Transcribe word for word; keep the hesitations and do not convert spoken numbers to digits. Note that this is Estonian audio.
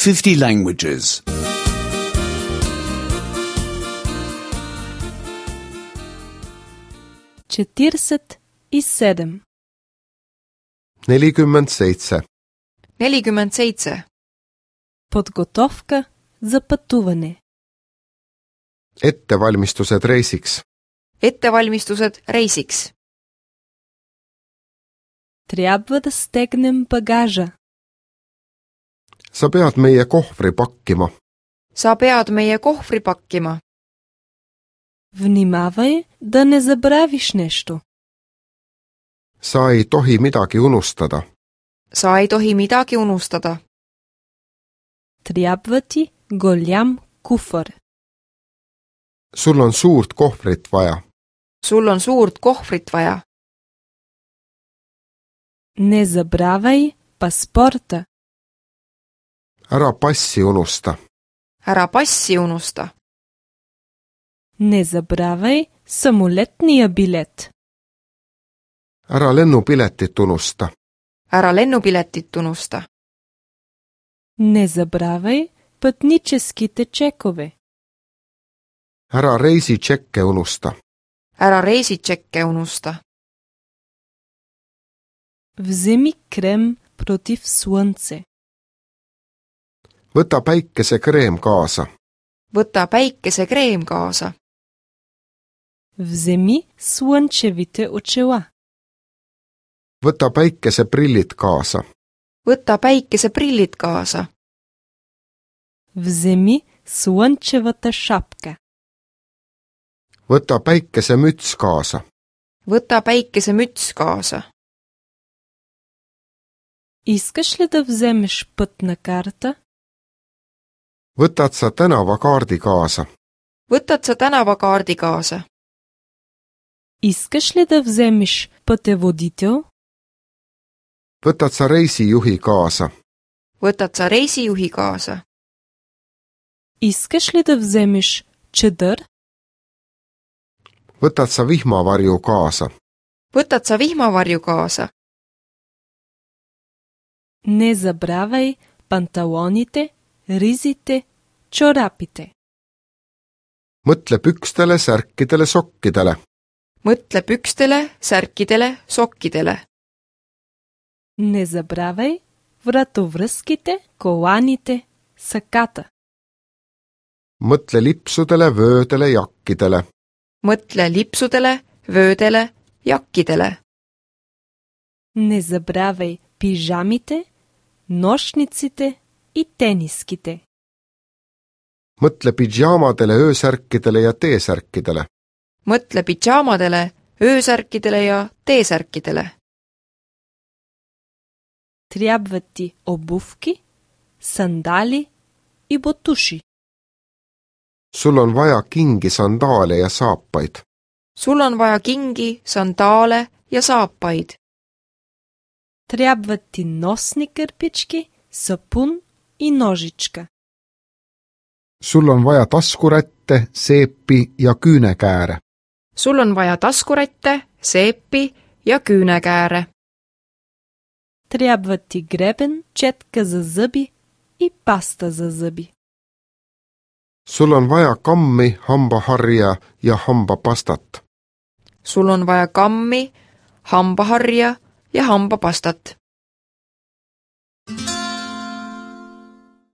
fifty languages. четиридесет и седем. nelikümmend seitse. nelikümmend seitse. Подготовка за пътуване. Ettevalmistused reisiks. Ettevalmistused reisiks. Трябва да стегнем багажа. Sa pead meie kohvri pakkima. Sa pead meie kohvri pakkima. Внимавай да не забравиш нещо. Sa ei tohi midagi unustada. Sa ei tohi midagi unustada. Трябва ти голям куфър. Sul on suurt kohvrit vaja. Sul on suurt kohvrit vaja. Не забравяй паспорта. Ära passi unusta. Ära passi unusta. Не забравяй самолетния билет. Ära lennupiletit unusta. Ära lennupiletit unusta. Не забравяй пътническите чекове. Ära reisitšekke unusta. Ära reisitšekke unusta. Вземи крем против слънце. Võta päikesekreem kaasa. Võta päikesekreem kaasa. Вземи слънчевите очила. Võta päikeseprillid kaasa. Võta päikeseprillid kaasa. Вземи слънчевата шапка. Võta päikesemüts kaasa. Võta päikesemüts kaasa. Искаш ли да вземеш пътна карта? Võtad sa tänavakaardi kaasa. Võtad sa tänavakaardi kaasa. Искаш ли да вземеш пътеводител? Võtad sa reisijuhi kaasa. Võtad sa reisijuhi kaasa. Искаш ли да вземеш чадър? Võtad sa vihmavarju kaasa. Võtad sa vihmavarju kaasa. Не забравяй панталоните, ризите, чорапите. Mõtle pükstele, särkidele, sokkidele. Mõtle pükstele, särkidele, sokkidele. Не забравяй вратовръзките, коланите, саката. Mõtle lipsudele, vöödele, jakkidele. Mõtle lipsudele, vöödele, jakkidele. Не забравяй пижамите, нощниците и тениските. Mõtle pidžaamadele, öösärkidele ja teesärkidele. Mõtle pidžaamadele, öösärkidele ja teesärkidele. Трябват ти обувки, сандали и ботуши. Sul on vaja kingi, sandaale ja saapaid. Sul on vaja kingi, sandaale ja saapaid. Трябват ти носни кърпички, сапун и ножичка. Sul on vaja taskurätte, seepi ja küünekääre. Sul on vaja taskurette, seepi ja küünekääre. Трябват ти гребен, четка за зъби и паста за зъби. Sul on vaja kammi, hambaharja ja hambapastat. Sul on vaja kammi, hambaharja ja hambapastat.